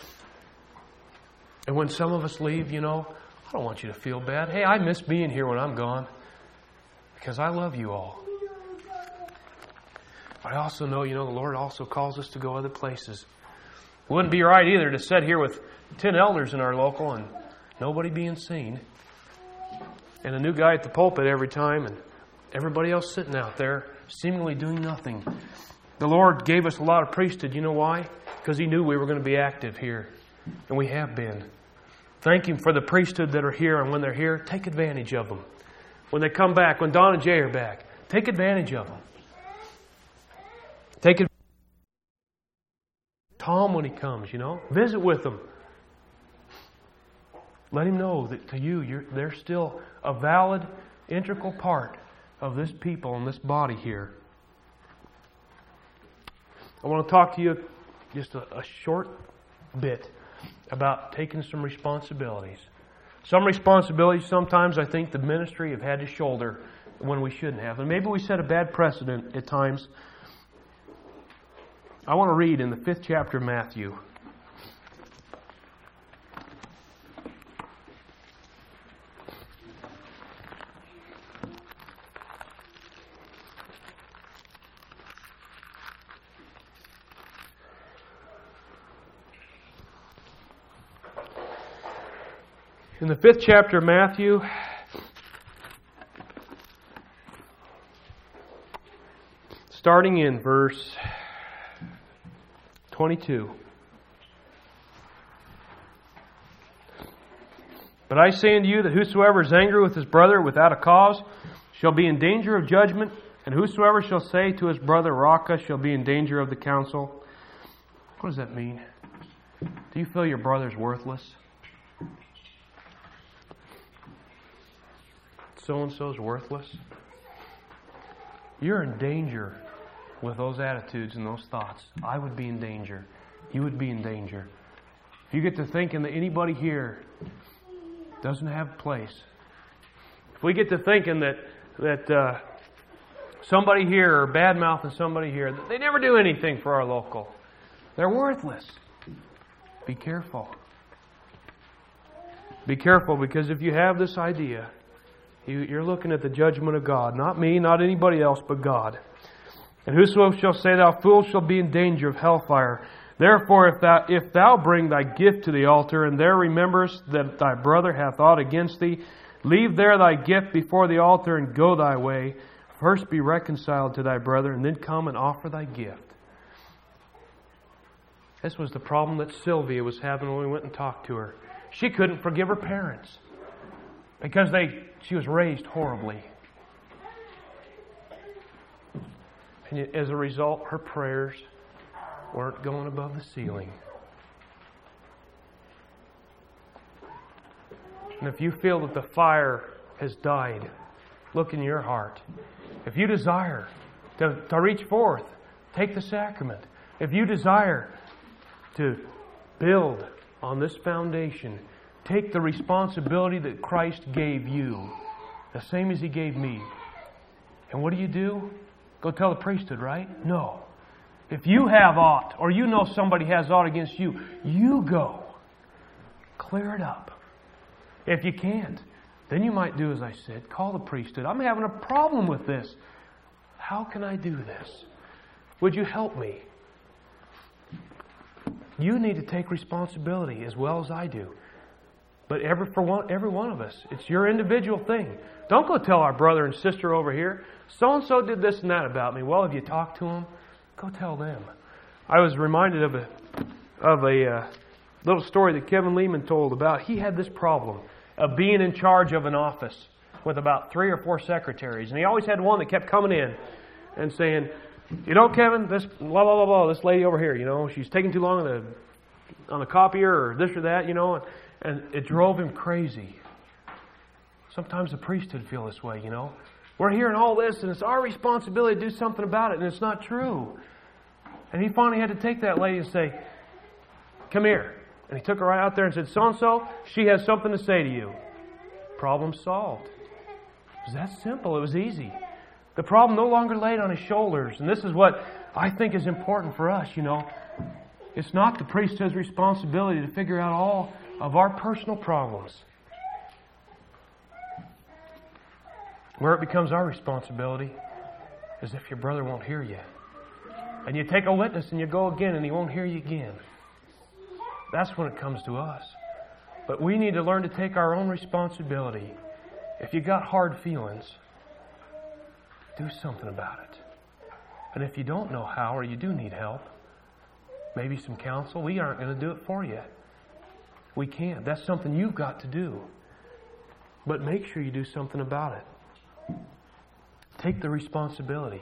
And when some of us leave, you know, I don't want you to feel bad. Hey, I miss being here when I'm gone. Because I love you all. But I also know, you know, the Lord also calls us to go other places. It wouldn't be right either to sit here with ten elders in our local and nobody being seen. And a new guy at the pulpit every time and everybody else sitting out there seemingly doing nothing. The Lord gave us a lot of priesthood. You know why? Because He knew we were going to be active here. And we have been. Thank Him for the priesthood that are here. And when they're here, take advantage of them. When they come back, when Don and Jay are back, take advantage of them. Take advantage. Tom when he comes, you know. Visit with them. Let him know that to you, you're, they're still a valid, integral part of this people and this body here. I want to talk to you just a, a short bit about taking some responsibilities. Some responsibilities sometimes I think the ministry have had to shoulder when we shouldn't have. And maybe we set a bad precedent at times. I want to read in the fifth chapter of Matthew. In the fifth chapter of Matthew, starting in verse twenty-two. But I say unto you that whosoever is angry with his brother without a cause shall be in danger of judgment, and whosoever shall say to his brother, Raca, shall be in danger of the council. What does that mean? Do you feel your brother's worthless? So-and-so's worthless? You're in danger with those attitudes and those thoughts. I would be in danger. You would be in danger. If you get to thinking that anybody here doesn't have a place, if we get to thinking that that uh, somebody here or bad-mouthing somebody here, that they never do anything for our local, they're worthless. Be careful. Be careful, because if you have this idea, you, you're looking at the judgment of God. Not me, not anybody else, but God. And whosoever shall say, Thou fool, shall be in danger of hellfire. Therefore, if thou, if thou bring thy gift to the altar, and there rememberest that thy brother hath aught against thee, leave there thy gift before the altar, and go thy way. First be reconciled to thy brother, and then come and offer thy gift. This was the problem that Sylvia was having when we went and talked to her. She couldn't forgive her parents because they she was raised horribly. And as a result, her prayers weren't going above the ceiling. And if you feel that the fire has died, look in your heart. If you desire to, to reach forth, take the sacrament. If you desire to build on this foundation, take the responsibility that Christ gave you, the same as He gave me. And what do you do? Go tell the priesthood, right? No. If you have aught, or you know somebody has aught against you, you go. Clear it up. If you can't, then you might do as I said. Call the priesthood. I'm having a problem with this. How can I do this? Would you help me? You need to take responsibility as well as I do. But every for one, every one of us, it's your individual thing. Don't go tell our brother and sister over here, so-and-so did this and that about me. Well, have you talked to them? Go tell them. I was reminded of a of a uh, little story that Kevin Lehman told about. He had this problem of being in charge of an office with about three or four secretaries. And he always had one that kept coming in and saying, you know, Kevin, this blah, blah, blah, blah, this lady over here, you know, she's taking too long on the, on the copier or this or that, you know. And, and it drove him crazy. Sometimes the priesthood feel this way, you know. We're hearing all this and it's our responsibility to do something about it, and it's not true. And he finally had to take that lady and say, come here. And he took her right out there and said, so-and-so, she has something to say to you. Problem solved. It was that simple. It was easy. The problem no longer laid on his shoulders. And this is what I think is important for us, you know. It's not the priesthood's responsibility to figure out all of our personal problems. Where it becomes our responsibility is if your brother won't hear you. And you take a witness and you go again and he won't hear you again. That's when it comes to us. But we need to learn to take our own responsibility. If you got hard feelings, do something about it. And if you don't know how, or you do need help, maybe some counsel, we aren't going to do it for you. We can't. That's something you've got to do. But make sure you do something about it. Take the responsibility.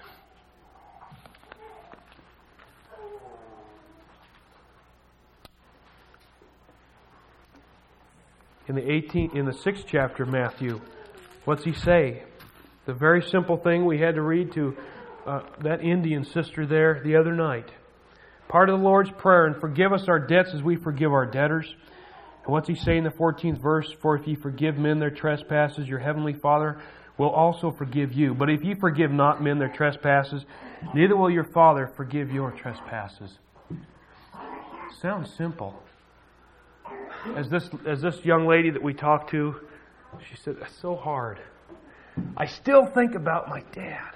In the eighteenth, in the sixth chapter of Matthew, what's he say? The very simple thing we had to read to uh, that Indian sister there the other night. Part of the Lord's Prayer, and forgive us our debts as we forgive our debtors. And what's he say in the fourteenth verse? For if ye forgive men their trespasses, your heavenly Father will also forgive you. But if ye forgive not men their trespasses, neither will your Father forgive your trespasses. Sounds simple. As this as this young lady that we talked to, she said, that's so hard. I still think about my dad.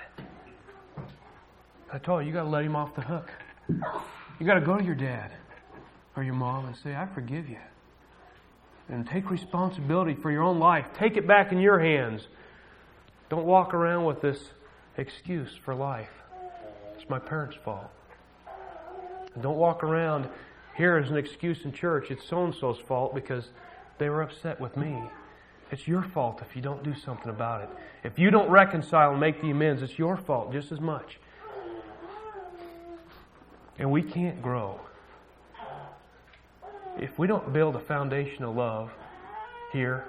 I told her, you got to let him off the hook. You got to go to your dad or your mom and say, I forgive you. And take responsibility for your own life. Take it back in your hands. Don't walk around with this excuse for life. It's my parents' fault. And don't walk around here as an excuse in church. It's so-and-so's fault because they were upset with me. It's your fault if you don't do something about it. If you don't reconcile and make the amends, it's your fault just as much. And we can't grow if we don't build a foundation of love here.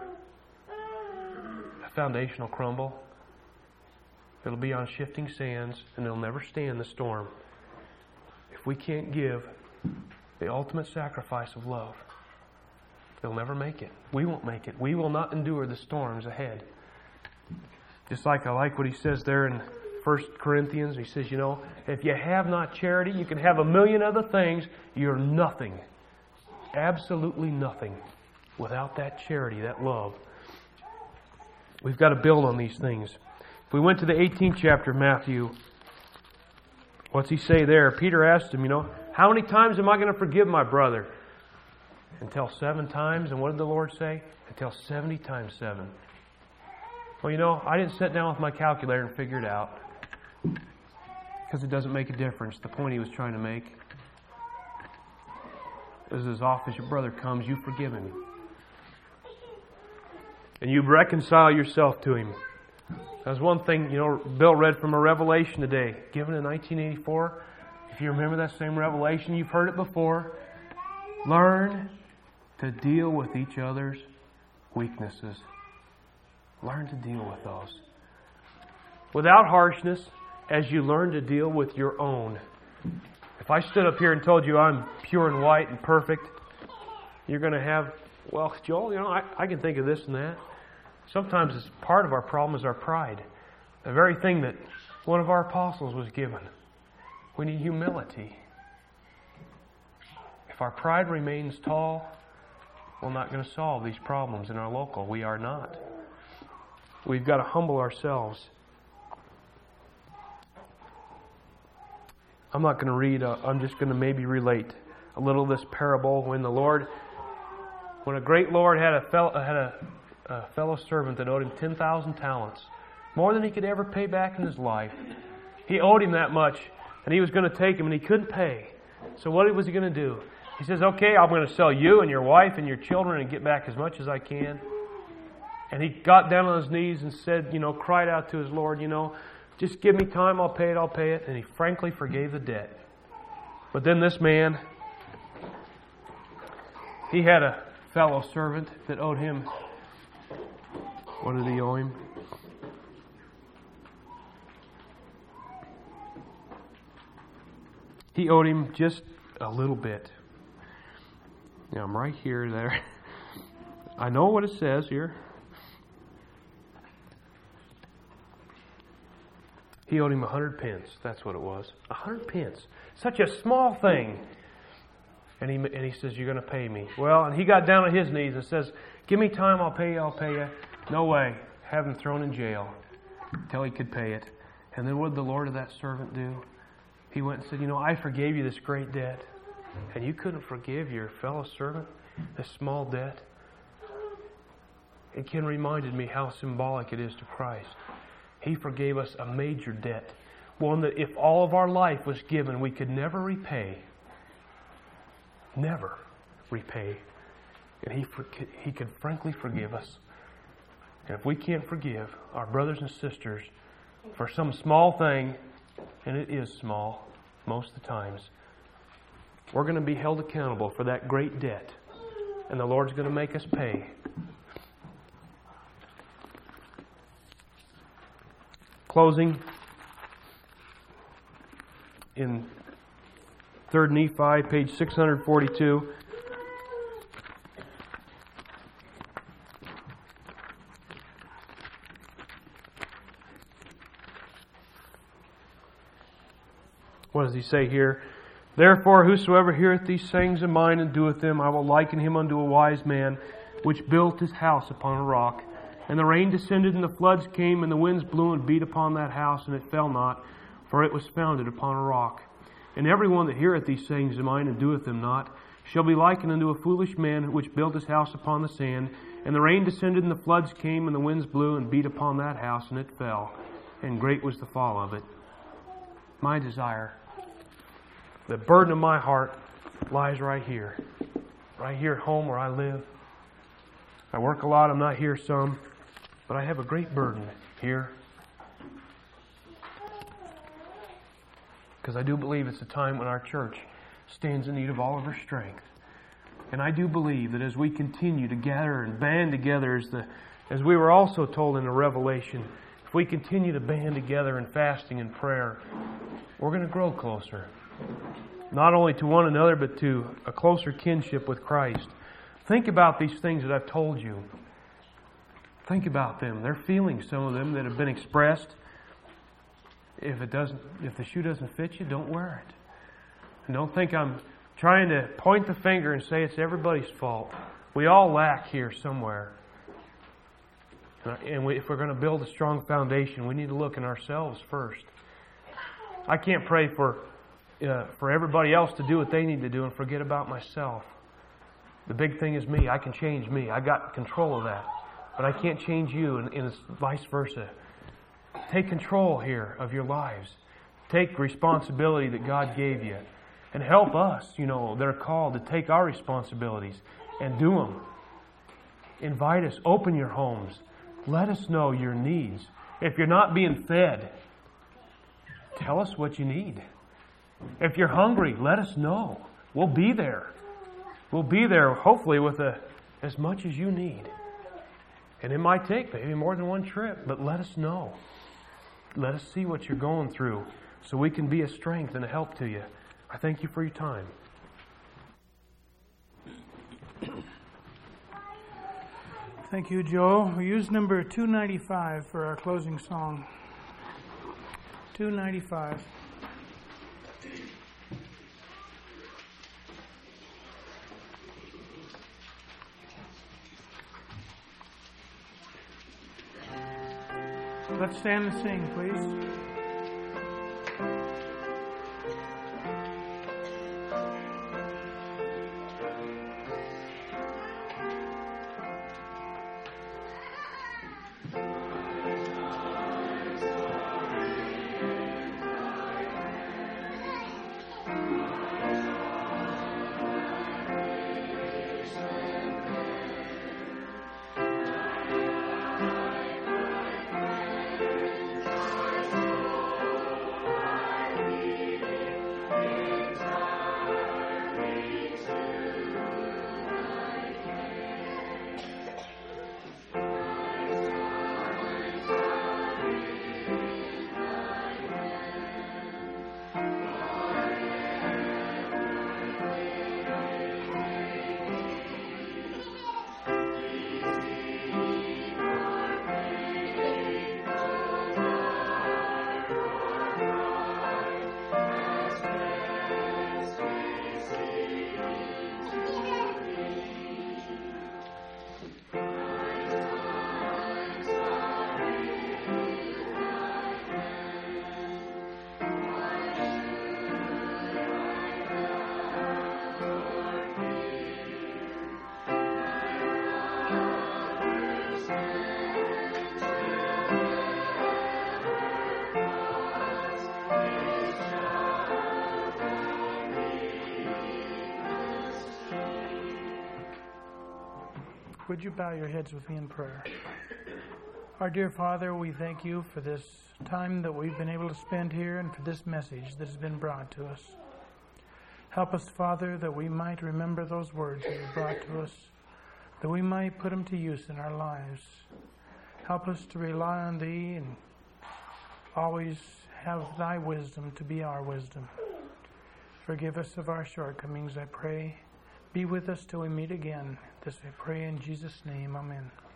A foundation will crumble. It'll be on shifting sands and it'll never stand the storm. If we can't give the ultimate sacrifice of love, they'll never make it. We won't make it. We will not endure the storms ahead. Just like I like what he says there in First Corinthians. He says, you know, if you have not charity, you can have a million other things. You're nothing. Absolutely nothing without that charity, that love. We've got to build on these things. If we went to the eighteenth chapter of Matthew, what's he say there? Peter asked him, you know, how many times am I going to forgive my brother? Until seven times. And what did the Lord say? Until seventy times seven. Well, you know, I didn't sit down with my calculator and figure it out. Because it doesn't make a difference. The point he was trying to make is as often as your brother comes, you forgive him. And you reconcile yourself to him. That's one thing, you know, Bill read from a revelation today, given in nineteen eighty-four. If you remember that same revelation, you've heard it before. Learn to deal with each other's weaknesses. Learn to deal with those. Without harshness, as you learn to deal with your own. If I stood up here and told you I'm pure and white and perfect, you're going to have, well, Joel, you know, I, I can think of this and that. Sometimes it's part of our problem is our pride. The very thing that one of our apostles was given. We need humility. If our pride remains tall, we're not going to solve these problems in our local. We are not. We've got to humble ourselves. I'm not going to read. Uh, I'm just going to maybe relate a little of this parable. When the Lord, when a great Lord had a fellow, had a, a fellow servant that owed him ten thousand talents, more than he could ever pay back in his life. He owed him that much, and he was going to take him, and he couldn't pay. So what was he going to do? He says, okay, I'm going to sell you and your wife and your children and get back as much as I can. And he got down on his knees and said, you know, cried out to his Lord, you know, just give me time, I'll pay it, I'll pay it. And he frankly forgave the debt. But then this man, he had a fellow servant that owed him, what did he owe him? He owed him just a little bit. Now I'm right here, there. I know what it says here. He owed him a hundred pence. That's what it was. A hundred pence. Such a small thing. And he and he says, you're going to pay me. Well, and he got down on his knees and says, give me time, I'll pay you, I'll pay you. No way. Have him thrown in jail until he could pay it. And then what did the Lord of that servant do? He went and said, you know, I forgave you this great debt. And you couldn't forgive your fellow servant this small debt? It Ken reminded me how symbolic it is to Christ. He forgave us a major debt. One that if all of our life was given, we could never repay. Never repay. And He, he could frankly forgive us. And if we can't forgive our brothers and sisters for some small thing, and it is small most of the times, we're going to be held accountable for that great debt. And the Lord's going to make us pay. Closing in Third Nephi, page six forty-two. What does he say here? Therefore, whosoever heareth these sayings of mine and doeth them, I will liken him unto a wise man, which built his house upon a rock. And the rain descended, and the floods came, and the winds blew and beat upon that house, and it fell not, for it was founded upon a rock. And every one that heareth these sayings of mine and doeth them not shall be likened unto a foolish man which built his house upon the sand. And the rain descended, and the floods came, and the winds blew and beat upon that house, and it fell. And great was the fall of it. My desire, the burden of my heart, lies right here. Right here at home where I live. I work a lot, I'm not here some. But I have a great burden here. Because I do believe it's a time when our church stands in need of all of her strength. And I do believe that as we continue to gather and band together, as, the, as we were also told in the Revelation, if we continue to band together in fasting and prayer, we're going to grow closer. Not only to one another, but to a closer kinship with Christ. Think about these things that I've told you. Think about them. They're feelings, some of them, that have been expressed. If it doesn't, if the shoe doesn't fit you, don't wear it. And don't think I'm trying to point the finger and say it's everybody's fault. We all lack here somewhere. And we, if we're going to build a strong foundation, we need to look in ourselves first. I can't pray for uh, for everybody else to do what they need to do and forget about myself. The big thing is me. I can change me. I got control of that. But I can't change you, and, and it's vice versa. Take control here of your lives. Take responsibility that God gave you. And help us, you know, that are called to take our responsibilities and do them. Invite us. Open your homes. Let us know your needs. If you're not being fed, tell us what you need. If you're hungry, let us know. We'll be there. We'll be there, hopefully, with a, as much as you need. And it might take maybe more than one trip, but let us know. Let us see what you're going through so we can be a strength and a help to you. I thank you for your time. Thank you, Joe. We use number two ninety-five for our closing song. two ninety-five. Let's stand and sing, please. Would you bow your heads with me in prayer? Our dear Father, we thank you for this time that we've been able to spend here and for this message that has been brought to us. Help us, Father, that we might remember those words that were brought to us, that we might put them to use in our lives. Help us to rely on Thee and always have Thy wisdom to be our wisdom. Forgive us of our shortcomings, I pray. Be with us till we meet again. This I pray in Jesus' name. Amen.